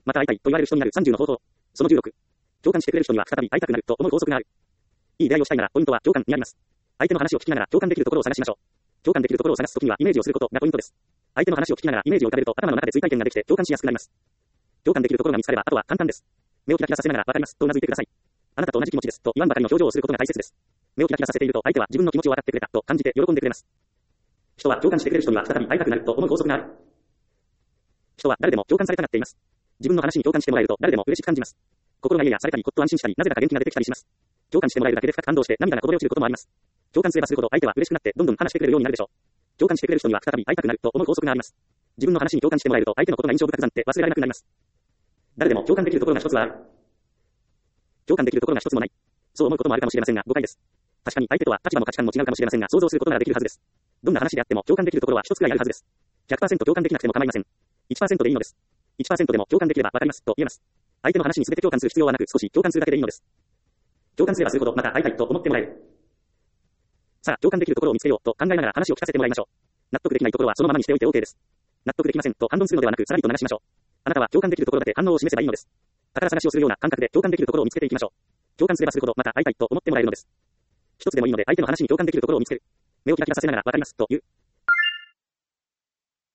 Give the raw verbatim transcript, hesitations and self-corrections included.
また会いたいと言われる人になるさんじゅうの方法。そのじゅうろく。共感してくれる人には再び会いたくなると思う法則がある。いい出会いをしたいならポイントは共感にあります。相手の話を聞きながら共感できるところを探しましょう。共感できるところを探すときにはイメージをすることがポイントです。相手の話を聞きながらイメージを浮かべると頭の中で追体験ができて共感しやすくなります。共感できるところが見つかればあとは簡単です。目をキラキラさせながらわかりますと頷いてください。あなたと同じ気持ちですと言わんばかりの表情をすることが大切です。目をキラキラさせていると相手は自分の気持ちを分かってくれたと感じて喜んでくれます。人は共感してくれる人には再び会いたくなると思う法則がある。人は誰でも共感されたがっています。自分の話に共感してもらえると誰でも嬉しく感じます。心が癒やされたり、ほっと安心したり、なぜだか元気が出てきたりします。共感してもらえるだけで深く感動して涙がこぼれ落ちることもあります。共感すればするほど相手は嬉しくなってどんどん話してくれるようになるでしょう。共感してくれる人には再び会いたくなると思う法則があります。自分の話に共感してもらえると相手のことが印象深くなって忘れられなくなります。誰でも共感できるところが一つはある。共感できるところが一つもない。そう思うこともあるかもしれませんが誤解です。確かに相手とは立場も価値観も違うかもしれませんが想像することができるはずです。どんな話であっても共感できるところは一つくらいあるはずです。ひゃくパーセント 共感できなくても構いません。いちパーセント でいいのです。いちパーセント でも共感できればわかりますと言えます。相手の話に全て共感する必要はなく少し共感するだけでいいのです。共感すればするほどまた会いたいと思ってもらえる。さあ、共感できるところを見つけようと考えながら話を聞かせてもらいましょう。納得できないところはそのままにしておいて OK です。納得できませんと反論するのではなくさらりと流しましょう。あなたは共感できるところだけ反応を示せばいいのです。宝探しをするような感覚で共感できるところを見つけていきましょう。共感すればするほどまた会いたいと思ってもらえるのです。一つでもいいので相手の話に共感できるところを見つける。目をキラキラさせながらわかりますと言う。